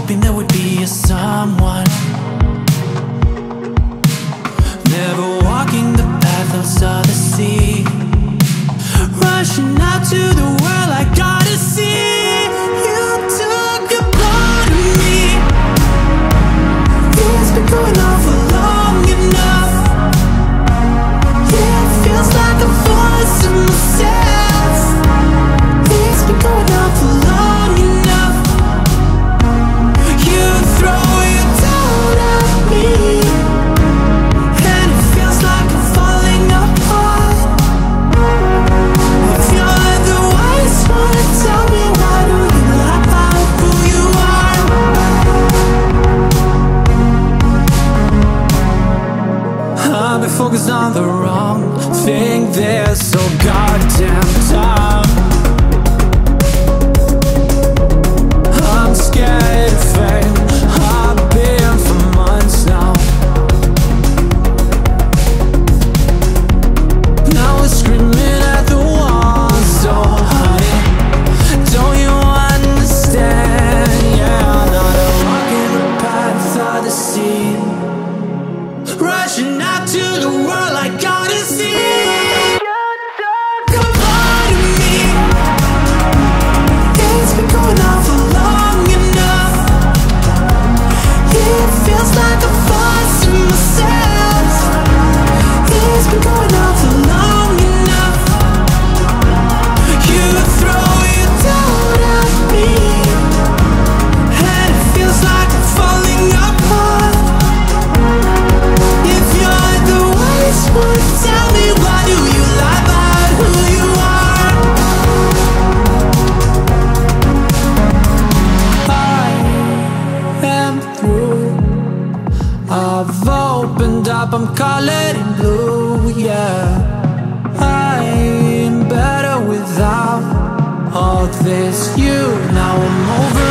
hoping there would be a someone. Never walking the path of the sea, rushing out to the world, I gotta see. You took a part of me. It's been going on for long enough. Yeah, it feels like I'm forcing myself. It's been going on for long enough. You throw your doubt at me, and it feels like I'm falling apart. If you're the wise one, tell me, why do you lie about who you are? I've been focused on the wrong thing there so goddamn time. I'm scared of fame, I've been for months now. Now we're screaming at the walls, so honey, don't you understand? Yeah, I'm not a rock in the path of the sea, rushing out to the world, I gotta see. Come part of me. It's been going on for long enough. Yeah, it feels like I'm forcing myself. It's been going on for long enough. You throw your doubt at me, and it feels like I'm falling apart. If you're the wise one, tell me, why do you lie about who you are? I am through. I've opened up, I'm calling in blue, yeah. I'm better without all this you. Now I'm over